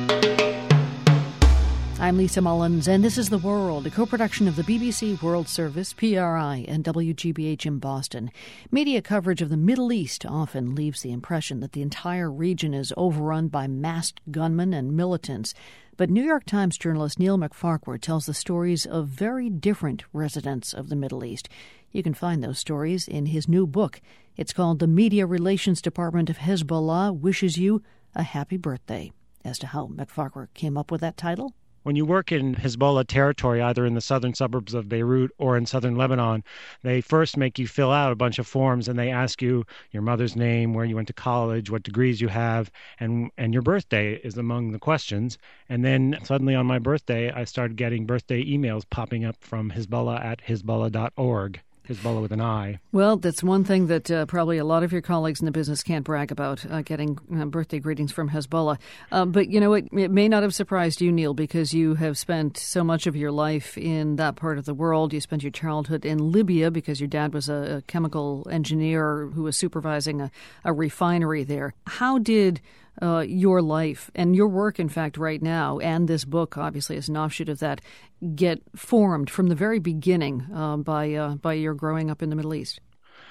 I'm Lisa Mullins, and this is The World, a co-production of the BBC World Service, PRI, and WGBH in Boston. Media coverage of the Middle East often leaves the impression that the entire region is overrun by masked gunmen and militants. But New York Times journalist Neil McFarquhar tells the stories of very different residents of the Middle East. You can find those stories in his new book. It's called The Media Relations Department of Hezbollah Wishes You a Happy Birthday. As to how McFarquhar came up with that title? When you work in Hezbollah territory, either in the southern suburbs of Beirut or in southern Lebanon, they first make you fill out a bunch of forms, and they ask you your mother's name, where you went to college, what degrees you have, and your birthday is among the questions. And then suddenly on my birthday, I started getting birthday emails popping up from Hezbollah at hezbollah.org. Hezbollah with an I. Well, that's one thing that probably a lot of your colleagues in the business can't brag about, getting birthday greetings from Hezbollah. But, you know, it may not have surprised you, Neil, because you have spent so much of your life in that part of the world. You spent your childhood in Libya because your dad was a chemical engineer who was supervising a refinery there. How did your life and your work, in fact, right now, and this book, obviously, as an offshoot of that, get formed from the very beginning by your growing up in the Middle East?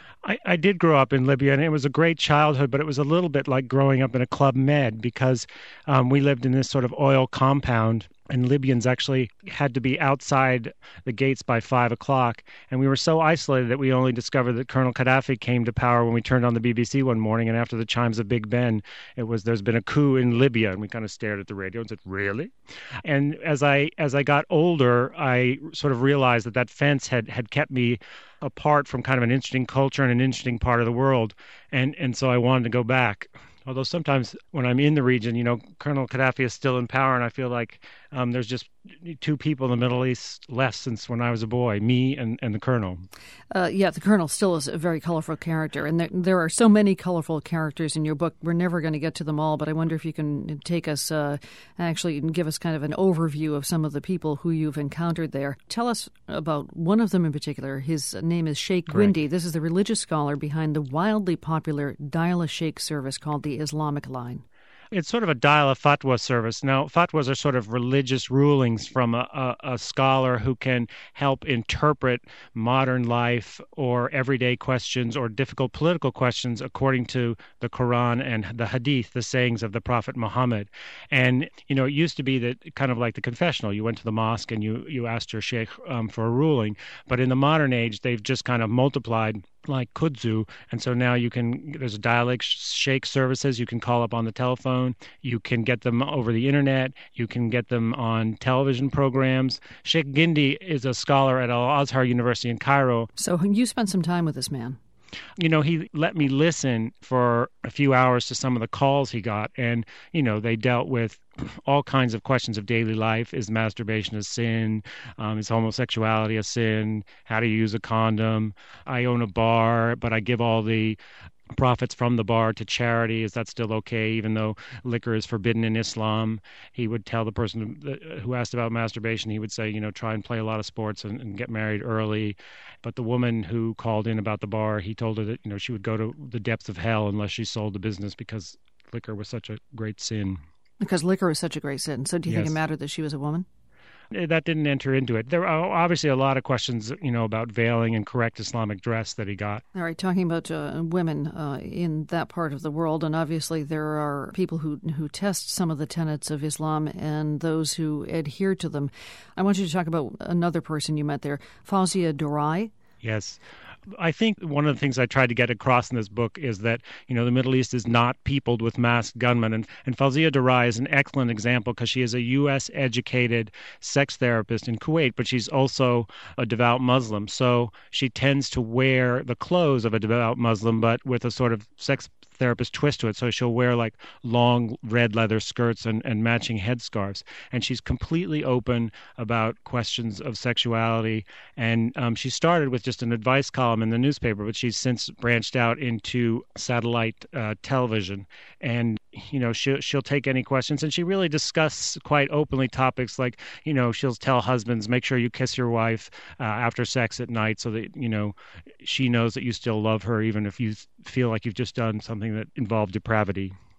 I did grow up in Libya, and it was a great childhood, but it was a little bit like growing up in a Club Med because we lived in this sort of oil compound, and Libyans actually had to be outside the gates by 5 o'clock. And we were so isolated that we only discovered that Colonel Gaddafi came to power when we turned on the BBC one morning. And after the chimes of Big Ben, there's been a coup in Libya. And we kind of stared at the radio and said, really? And as I got older, I sort of realized that fence had kept me apart from kind of an interesting culture and an interesting part of the world. And so I wanted to go back. Although sometimes when I'm in the region, you know, Colonel Gaddafi is still in power, and I feel like there's just two people in the Middle East less since when I was a boy, me and the Colonel. Yeah, the Colonel still is a very colorful character, and there are so many colorful characters in your book. We're never going to get to them all, but I wonder if you can take us, actually give us kind of an overview of some of the people who you've encountered there. Tell us about one of them in particular. His name is Sheikh Gwindi. This is the religious scholar behind the wildly popular Dial-a-Sheikh service called the Islamic Line. It's sort of a dial-a-fatwa service. Now, fatwas are sort of religious rulings from a scholar who can help interpret modern life or everyday questions or difficult political questions according to the Quran and the Hadith, the sayings of the Prophet Muhammad. And, you know, it used to be that kind of like the confessional. You went to the mosque and you asked your sheikh for a ruling. But in the modern age, they've just kind of multiplied like kudzu, and so now there's Dial-a-Sheikh services. You can call up on the telephone, you can get them over the internet, you can get them on television programs. Sheikh Gwindi is a scholar at Al-Azhar University in Cairo. So you spent some time with this man. You know, he let me listen for a few hours to some of the calls he got, and, you know, they dealt with all kinds of questions of daily life. Is masturbation a sin? Is homosexuality a sin? How do you use a condom? I own a bar, but I give all the profits from the bar to charity. Is that still okay, even though liquor is forbidden in Islam? He would tell the person who asked about masturbation, he would say, you know, try and play a lot of sports and get married early. But the woman who called in about the bar, he told her that, you know, she would go to the depths of hell unless she sold the business because liquor was such a great sin. Because liquor was such a great sin. So do you think it mattered that she was a woman? That didn't enter into it. There are obviously a lot of questions, you know, about veiling and correct Islamic dress that he got. All right, talking about women in that part of the world, and obviously there are people who test some of the tenets of Islam and those who adhere to them. I want you to talk about another person you met there, Fawzia Durai. Yes. I think one of the things I tried to get across in this book is that, you know, the Middle East is not peopled with masked gunmen. And Fawzia Durai is an excellent example because she is a U.S.-educated sex therapist in Kuwait, but she's also a devout Muslim. So she tends to wear the clothes of a devout Muslim, but with a sort of sex therapist twist to it. So she'll wear like long red leather skirts and matching headscarves. And she's completely open about questions of sexuality. And she started with just an advice column in the newspaper, but she's since branched out into satellite television. And, you know, she'll take any questions. And she really discusses quite openly topics like, you know, she'll tell husbands, make sure you kiss your wife after sex at night so that, you know, she knows that you still love her, even if you feel like you've just done something that involved depravity.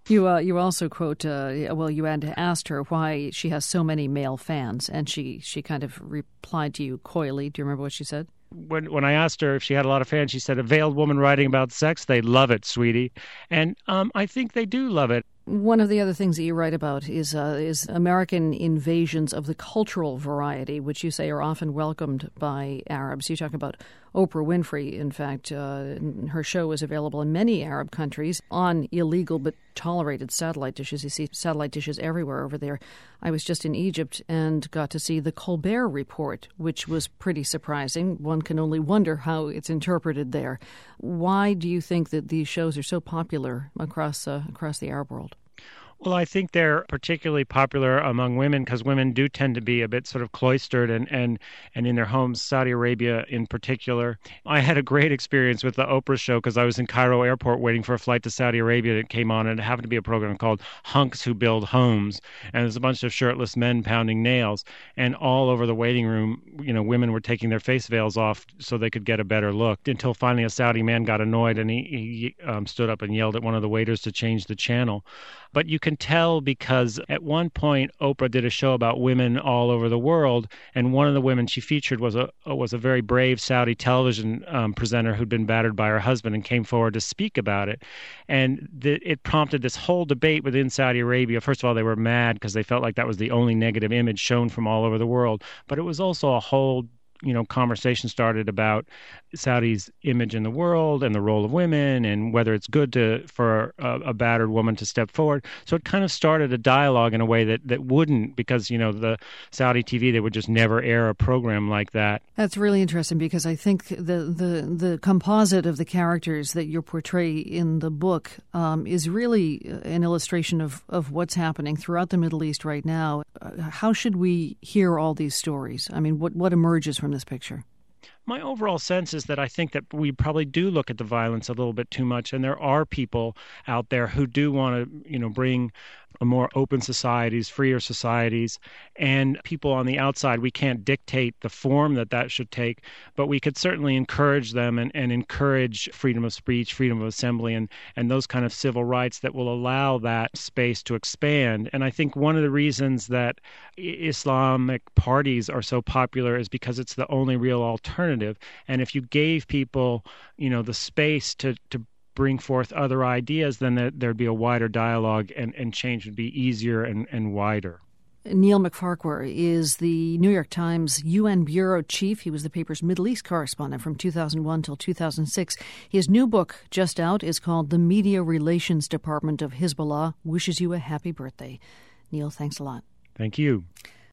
You also quote, you had asked her why she has so many male fans, and she kind of replied to you coyly. Do you remember what she said? When I asked her if she had a lot of fans, she said, "A veiled woman writing about sex, they love it, sweetie." And I think they do love it. One of the other things that you write about is American invasions of the cultural variety, which you say are often welcomed by Arabs. You talk about Oprah Winfrey. In fact, her show is available in many Arab countries on illegal but tolerated satellite dishes. You see satellite dishes everywhere over there. I was just in Egypt and got to see the Colbert Report, which was pretty surprising. One can only wonder how it's interpreted there. Why do you think that these shows are so popular across the Arab world? Well, I think they're particularly popular among women because women do tend to be a bit sort of cloistered and in their homes, Saudi Arabia in particular. I had a great experience with the Oprah show because I was in Cairo airport waiting for a flight to Saudi Arabia that came on, and it happened to be a program called Hunks Who Build Homes. And there's a bunch of shirtless men pounding nails. And all over the waiting room, women were taking their face veils off so they could get a better look, until finally a Saudi man got annoyed and he stood up and yelled at one of the waiters to change the channel. But you can tell because at one point Oprah did a show about women all over the world, and one of the women she featured was a very brave Saudi television presenter who'd been battered by her husband and came forward to speak about it. And it prompted this whole debate within Saudi Arabia. First of all, they were mad because they felt like that was the only negative image shown from all over the world. But it was also a whole conversation started about Saudi's image in the world and the role of women and whether it's good for a battered woman to step forward. So it kind of started a dialogue in a way that wouldn't, because, the Saudi TV, they would just never air a program like that. That's really interesting because I think the composite of the characters that you portray in the book is really an illustration of what's happening throughout the Middle East right now. How should we hear all these stories? I mean, what emerges from this picture? My overall sense is that I think that we probably do look at the violence a little bit too much, and there are people out there who do want to, bring a more open societies, freer societies, and people on the outside. We can't dictate the form that should take, but we could certainly encourage them and encourage freedom of speech, freedom of assembly, and those kind of civil rights that will allow that space to expand. And I think one of the reasons that Islamic parties are so popular is because it's the only real alternative. And if you gave people, the space to bring forth other ideas, then there'd be a wider dialogue and change would be easier and wider. Neil McFarquhar is the New York Times UN bureau chief. He was the paper's Middle East correspondent from 2001 till 2006. His new book, just out, is called The Media Relations Department of Hezbollah Wishes You a Happy Birthday. Neil, thanks a lot. Thank you.